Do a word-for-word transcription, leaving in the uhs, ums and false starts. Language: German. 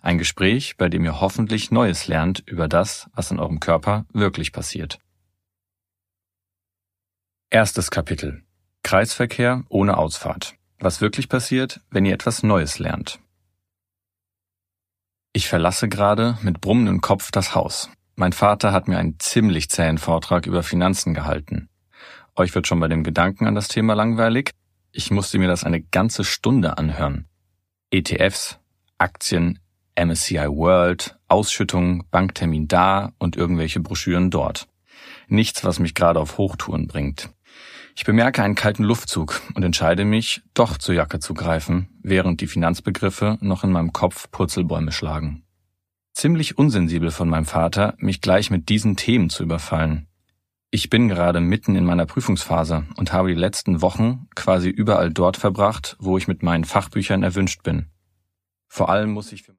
Ein Gespräch, bei dem ihr hoffentlich Neues lernt über das, was in eurem Körper wirklich passiert. Erstes Kapitel. Kreisverkehr ohne Ausfahrt. Was wirklich passiert, wenn ihr etwas Neues lernt. Ich verlasse gerade mit brummendem Kopf das Haus. Mein Vater hat mir einen ziemlich zähen Vortrag über Finanzen gehalten. Euch wird schon bei dem Gedanken an das Thema langweilig. Ich musste mir das eine ganze Stunde anhören. E T Fs, Aktien, M S C I World, Ausschüttungen, Banktermin da und irgendwelche Broschüren dort. Nichts, was mich gerade auf Hochtouren bringt. Ich bemerke einen kalten Luftzug und entscheide mich, doch zur Jacke zu greifen, während die Finanzbegriffe noch in meinem Kopf Purzelbäume schlagen. Ziemlich unsensibel von meinem Vater, mich gleich mit diesen Themen zu überfallen. Ich bin gerade mitten in meiner Prüfungsphase und habe die letzten Wochen quasi überall dort verbracht, wo ich mit meinen Fachbüchern erwünscht bin. Vor allem muss ich für